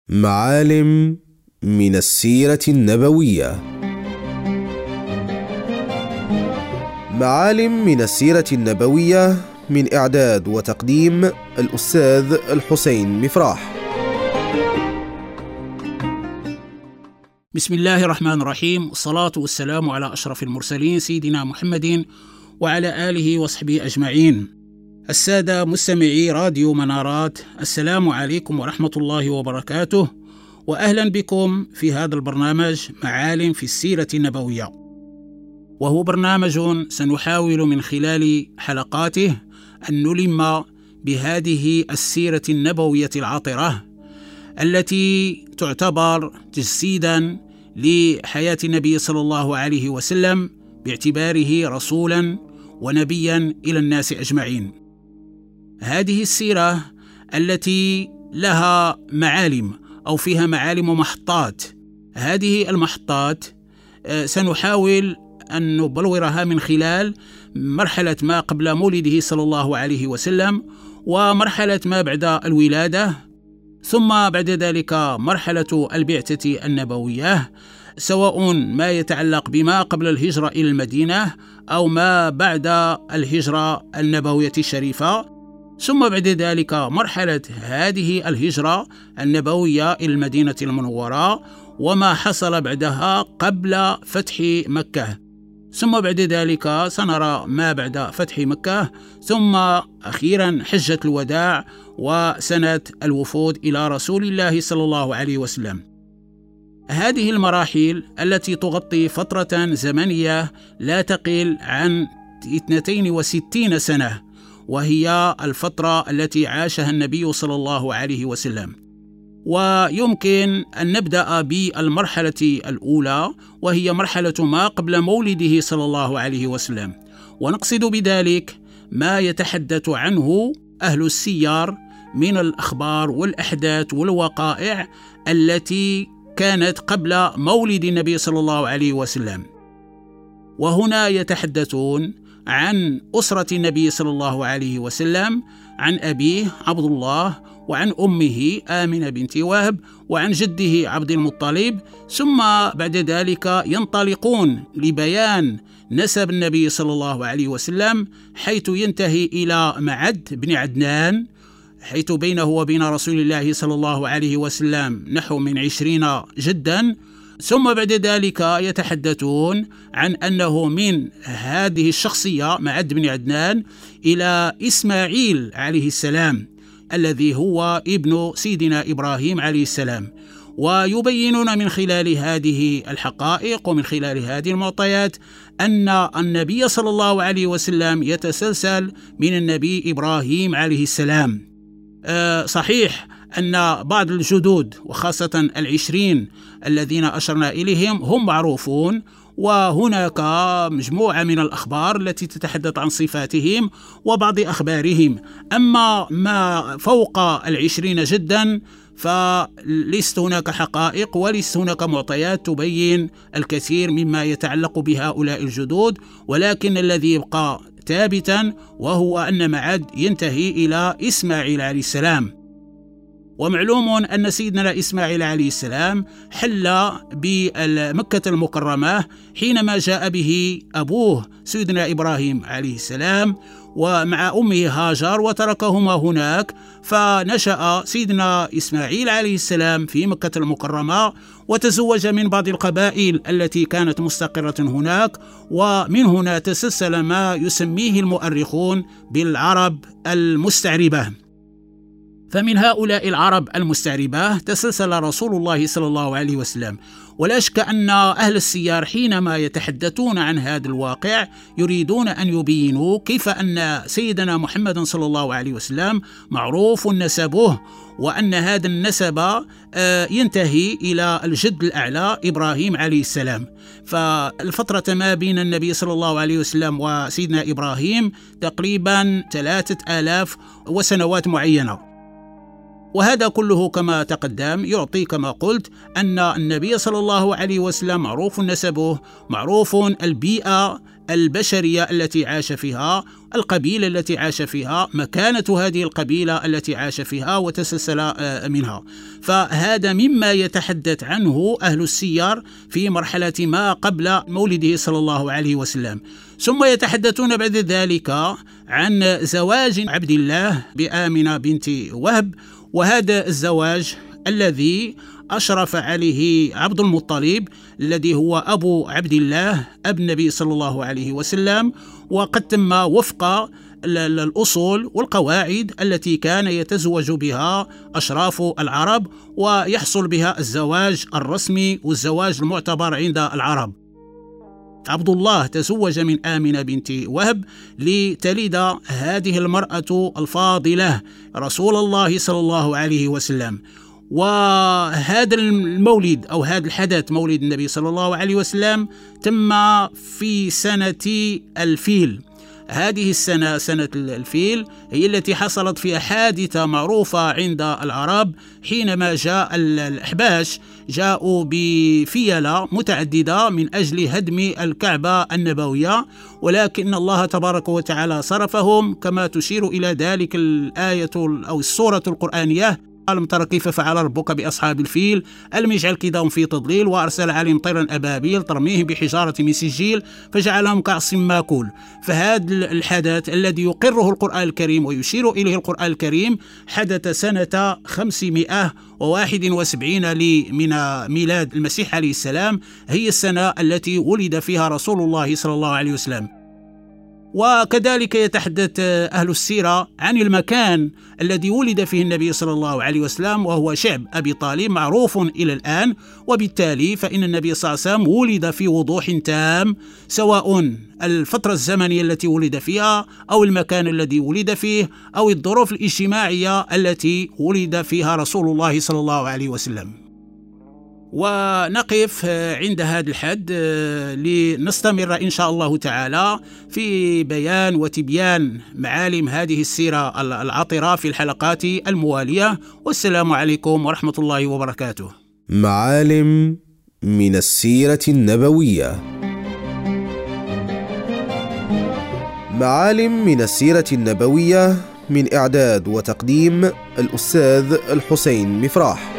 معالم من السيرة النبوية. معالم من السيرة النبوية، من إعداد وتقديم الأستاذ الحسين مفراح. بسم الله الرحمن الرحيم، والصلاة والسلام على أشرف المرسلين سيدنا محمد وعلى آله وصحبه أجمعين. السادة مستمعي راديو منارات، السلام عليكم ورحمة الله وبركاته، وأهلا بكم في هذا البرنامج معالم في السيرة النبوية، وهو برنامج سنحاول من خلال حلقاته أن نلم بهذه السيرة النبوية العطرة التي تعتبر تجسيدا لحياة النبي صلى الله عليه وسلم باعتباره رسولا ونبيا إلى الناس أجمعين. هذه السيرة التي لها معالم أو فيها معالم ومحطات، هذه المحطات سنحاول أن نبلورها من خلال مرحلة ما قبل مولده صلى الله عليه وسلم، ومرحلة ما بعد الولادة، ثم بعد ذلك مرحلة البعثة النبوية، سواء ما يتعلق بما قبل الهجرة إلى المدينة أو ما بعد الهجرة النبوية الشريفة، ثم بعد ذلك مرحلة هذه الهجرة النبوية إلى المدينة المنورة وما حصل بعدها قبل فتح مكة، ثم بعد ذلك سنرى ما بعد فتح مكة، ثم أخيرا حجة الوداع وسنة الوفود إلى رسول الله صلى الله عليه وسلم. هذه المراحل التي تغطي فترة زمنية لا تقل عن 62 سنة، وهي الفترة التي عاشها النبي صلى الله عليه وسلم. ويمكن أن نبدأ بالمرحلة الأولى، وهي مرحلة ما قبل مولده صلى الله عليه وسلم، ونقصد بذلك ما يتحدث عنه أهل السير من الأخبار والأحداث والوقائع التي كانت قبل مولد النبي صلى الله عليه وسلم. وهنا يتحدثون عن أسرة النبي صلى الله عليه وسلم، عن أبيه عبد الله، وعن أمه آمنة بنت وهب، وعن جده عبد المطلب، ثم بعد ذلك ينطلقون لبيان نسب النبي صلى الله عليه وسلم، حيث ينتهي إلى معد بن عدنان، حيث بينه وبين رسول الله صلى الله عليه وسلم نحو من 20 جدا. ثم بعد ذلك يتحدثون عن أنه من هذه الشخصية معد بن عدنان إلى إسماعيل عليه السلام الذي هو ابن سيدنا إبراهيم عليه السلام، ويبينون من خلال هذه الحقائق ومن خلال هذه المعطيات أن النبي صلى الله عليه وسلم يتسلسل من النبي إبراهيم عليه السلام. صحيح أن بعض الجدود وخاصة 20 الذين أشرنا إليهم هم معروفون، وهناك مجموعة من الأخبار التي تتحدث عن صفاتهم وبعض أخبارهم. أما ما فوق 20 جدا فليست هناك حقائق وليست هناك معطيات تبين الكثير مما يتعلق بهؤلاء الجدود، ولكن الذي يبقى ثابتا وهو أن معد ينتهي إلى إسماعيل عليه السلام. ومعلوم أن سيدنا إسماعيل عليه السلام حل بمكة المكرمة حينما جاء به أبوه سيدنا إبراهيم عليه السلام ومع أمه هاجر وتركهما هناك، فنشأ سيدنا إسماعيل عليه السلام في مكة المكرمة وتزوج من بعض القبائل التي كانت مستقرة هناك، ومن هنا تسلسل ما يسميه المؤرخون بالعرب المستعربة. فمن هؤلاء العرب المستعربة تسلسل رسول الله صلى الله عليه وسلم. ولا شك أن أهل السير حينما يتحدثون عن هذا الواقع يريدون أن يبينوا كيف أن سيدنا محمد صلى الله عليه وسلم معروف نسبه، وأن هذا النسب ينتهي إلى الجد الأعلى إبراهيم عليه السلام. فالفترة ما بين النبي صلى الله عليه وسلم وسيدنا إبراهيم تقريبا 3000 وسنوات معينة. وهذا كله كما تقدم يعطي كما قلت أن النبي صلى الله عليه وسلم معروف نسبه، معروف البيئة البشرية التي عاش فيها، القبيلة التي عاش فيها، مكانة هذه القبيلة التي عاش فيها وتسلسل منها. فهذا مما يتحدث عنه أهل السير في مرحلة ما قبل مولده صلى الله عليه وسلم. ثم يتحدثون بعد ذلك عن زواج عبد الله بآمنة بنت وهب، وهذا الزواج الذي أشرف عليه عبد المطلب الذي هو أبو عبد الله أب النبي صلى الله عليه وسلم، وقد تم وفق الأصول والقواعد التي كان يتزوج بها أشراف العرب ويحصل بها الزواج الرسمي والزواج المعتبر عند العرب. عبد الله تزوج من آمنة بنت وهب لتلد هذه المرأة الفاضلة رسول الله صلى الله عليه وسلم. وهذا المولد أو هذا الحدث مولد النبي صلى الله عليه وسلم تم في سنة الفيل. هذه السنة سنة الفيل هي التي حصلت فيها حادثة معروفة عند العرب حينما جاء الأحباش جاءوا بفيلة متعددة من أجل هدم الكعبة النبوية، ولكن الله تبارك وتعالى صرفهم كما تشير إلى ذلك الآية أو السورة القرآنية: ألم تر كيف فعل ربك بأصحاب الفيل ألم يجعل كيدهم في تضليل وأرسل عليهم طيرا أبابيل ترميهم بحجارة من سجيل فجعلهم كعصف ماكول. فهذا الحدث الذي يقره القرآن الكريم ويشير إليه القرآن الكريم حدث سنة 571 من ميلاد المسيح عليه السلام، هي السنة التي ولد فيها رسول الله صلى الله عليه وسلم. وكذلك يتحدث أهل السيرة عن المكان الذي ولد فيه النبي صلى الله عليه وسلم، وهو شعب أبي طالب معروف إلى الآن، وبالتالي فإن النبي صلى الله عليه وسلم ولد في وضوح تام، سواء الفترة الزمنية التي ولد فيها أو المكان الذي ولد فيه أو الظروف الاجتماعية التي ولد فيها رسول الله صلى الله عليه وسلم. ونقف عند هذا الحد لنستمر إن شاء الله تعالى في بيان وتبيان معالم هذه السيرة العطرة في الحلقات الموالية. والسلام عليكم ورحمة الله وبركاته. معالم من السيرة النبوية. معالم من السيرة النبوية من إعداد وتقديم الأستاذ الحسين مفراح.